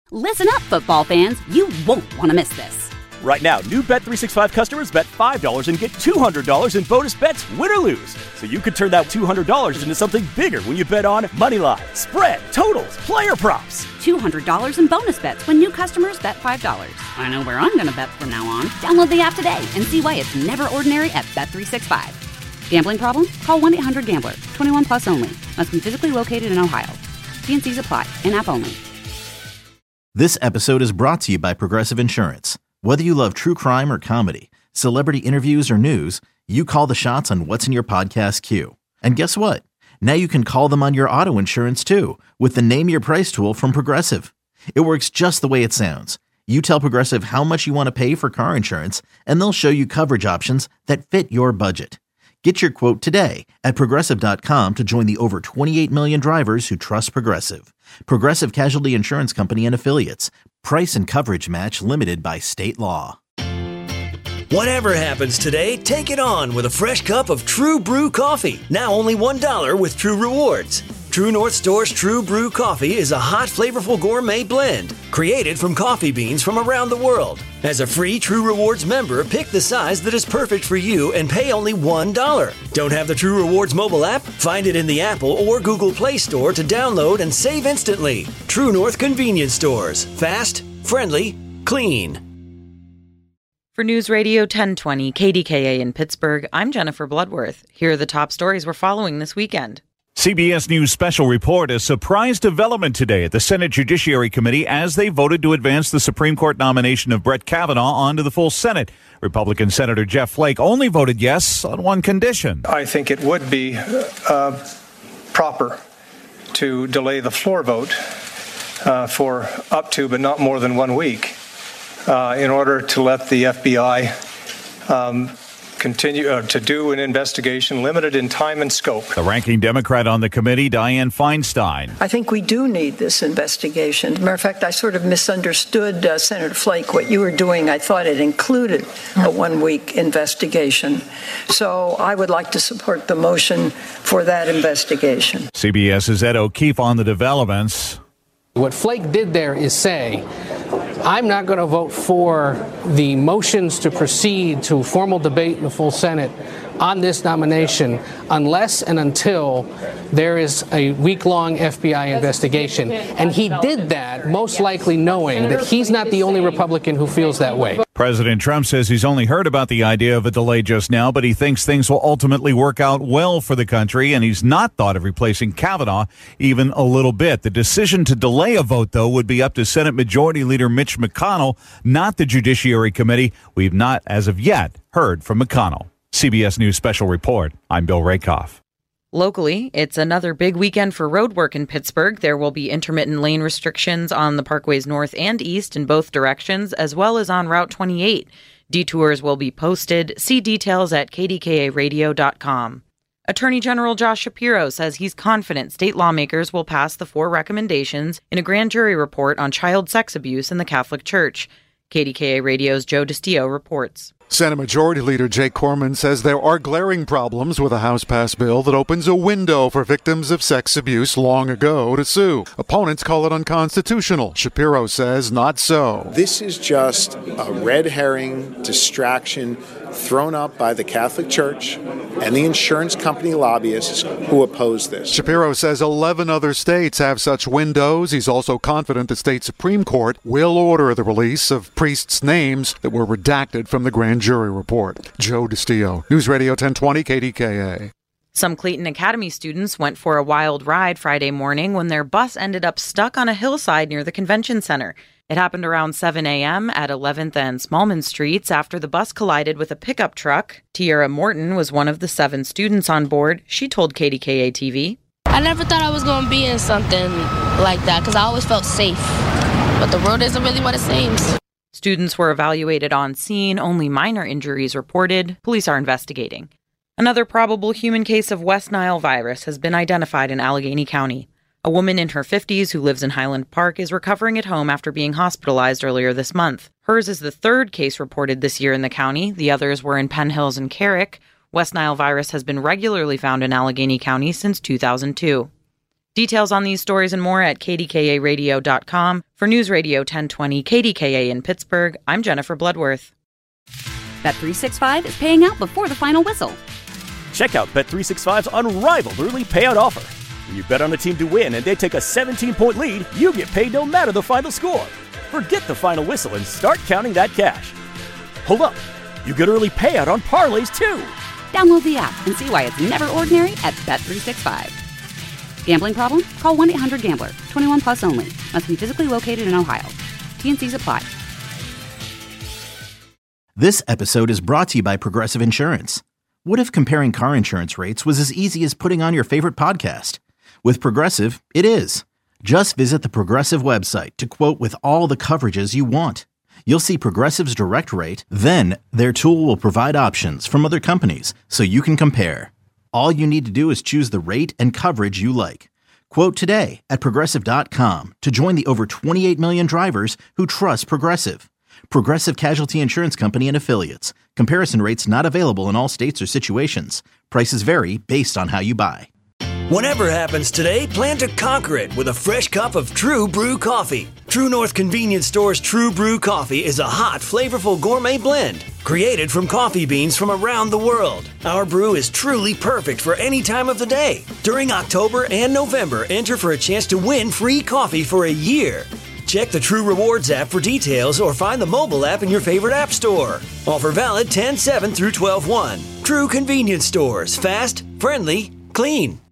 Listen up, football fans. You won't want to miss this. Right now, new Bet365 customers bet $5 and get $200 in bonus bets, win or lose. So you could turn that $200 into something bigger when you bet on moneyline, spread, totals, player props. $200 in bonus bets when new customers bet $5. I know where I'm going to bet from now on. Download the app today and see why it's never ordinary at Bet365. Gambling problem? Call 1-800-GAMBLER. 21 plus only. Must be physically located in Ohio. T&Cs apply. In-app only. This episode is brought to you by Progressive Insurance. Whether you love true crime or comedy, celebrity interviews or news, you call the shots on what's in your podcast queue. And guess what? Now you can call them on your auto insurance too with the Name Your Price tool from Progressive. It works just the way it sounds. You tell Progressive how much you want to pay for car insurance, and they'll show you coverage options that fit your budget. Get your quote today at Progressive.com to join the over 28 million drivers who trust Progressive. Progressive Casualty Insurance Company and Affiliates. Price and coverage match limited by state law. Whatever happens today, take it on with a fresh cup of True Brew coffee. Now only $1 with True Rewards. True North Store's True Brew coffee is a hot, flavorful gourmet blend created from coffee beans from around the world. As a free True Rewards member, pick the size that is perfect for you and pay only $1. Don't have the True Rewards mobile app? Find it in the Apple or Google Play Store to download and save instantly. True North Convenience Stores. Fast, friendly, clean. For News Radio 1020 KDKA in Pittsburgh, I'm Jennifer Bloodworth. Here are the top stories we're following this weekend. CBS News special report, a surprise development today at the Senate Judiciary Committee as they voted to advance the Supreme Court nomination of Brett Kavanaugh onto the full Senate. Republican Senator Jeff Flake only voted yes on one condition. I think it would be proper to delay the floor vote for up to but not more than 1 week in order to let the FBI continue to do an investigation limited in time and scope. The ranking Democrat on the committee, Dianne Feinstein. I think we do need this investigation. Matter of fact, I sort of misunderstood Senator Flake. What you were doing, I thought it included a 1 week investigation. So I would like to support the motion for that investigation. CBS's Ed O'Keefe on the developments. What Flake did there is say, I'm not going to vote for the motions to proceed to formal debate in the full Senate on this nomination unless and until there is a week-long FBI investigation. And he did that most likely knowing that he's not the only Republican who feels that way. President Trump says he's only heard about the idea of a delay just now, but he thinks things will ultimately work out well for the country, and he's not thought of replacing Kavanaugh even a little bit. The decision to delay a vote, though, would be up to Senate Majority Leader Mitch McConnell, not the Judiciary Committee. We've not, as of yet, heard from McConnell. CBS News Special Report. I'm Bill Rakoff. Locally, it's another big weekend for road work in Pittsburgh. There will be intermittent lane restrictions on the parkways north and east in both directions, as well as on Route 28. Detours will be posted. See details at kdkaradio.com. Attorney General Josh Shapiro says he's confident state lawmakers will pass the 4 recommendations in a grand jury report on child sex abuse in the Catholic Church. KDKA Radio's Joe DiStio reports. Senate Majority Leader Jake Corman says there are glaring problems with a House-passed bill that opens a window for victims of sex abuse long ago to sue. Opponents call it unconstitutional. Shapiro says not so. This is just a red herring distraction thrown up by the Catholic Church and the insurance company lobbyists who oppose this. Shapiro says 11 other states have such windows. He's also confident the state Supreme Court will order the release of priests' names that were redacted from the grand jury report. Joe DiStio, News Radio 1020 KDKA. Some Clayton Academy students went for a wild ride Friday morning when their bus ended up stuck on a hillside near the convention center. It happened around 7 a.m. at 11th and Smallman Streets after the bus collided with a pickup truck. Tiara Morton was one of the 7 students on board. She told KDKA-TV. I never thought I was going to be in something like that because I always felt safe. But the road isn't really what it seems. Students were evaluated on scene. Only minor injuries reported. Police are investigating. Another probable human case of West Nile virus has been identified in Allegheny County. A woman in her 50s who lives in Highland Park is recovering at home after being hospitalized earlier this month. Hers is the 3rd case reported this year in the county. The others were in Penn Hills and Carrick. West Nile virus has been regularly found in Allegheny County since 2002. Details on these stories and more at kdkaradio.com. For News Radio 1020 KDKA in Pittsburgh, I'm Jennifer Bloodworth. Bet365 is paying out before the final whistle. Check out Bet365's unrivaled early payout offer. When you bet on a team to win and they take a 17-point lead, you get paid no matter the final score. Forget the final whistle and start counting that cash. Hold up. You get early payout on parlays, too. Download the app and see why it's never ordinary at Bet365. Gambling problem? Call 1-800-GAMBLER. 21 plus only. Must be physically located in Ohio. T&Cs apply. This episode is brought to you by Progressive Insurance. What if comparing car insurance rates was as easy as putting on your favorite podcast? With Progressive, it is. Just visit the Progressive website to quote with all the coverages you want. You'll see Progressive's direct rate, then their tool will provide options from other companies so you can compare. All you need to do is choose the rate and coverage you like. Quote today at Progressive.com to join the over 28 million drivers who trust Progressive. Progressive Casualty Insurance Company and Affiliates. Comparison rates not available in all states or situations. Prices vary based on how you buy. Whatever happens today, plan to conquer it with a fresh cup of True Brew coffee. True North Convenience Store's True Brew coffee is a hot, flavorful gourmet blend created from coffee beans from around the world. Our brew is truly perfect for any time of the day. During October and November, enter for a chance to win free coffee for a year. Check the True Rewards app for details or find the mobile app in your favorite app store. Offer valid 10/7 through 12/1. True Convenience Stores. Fast, friendly, clean.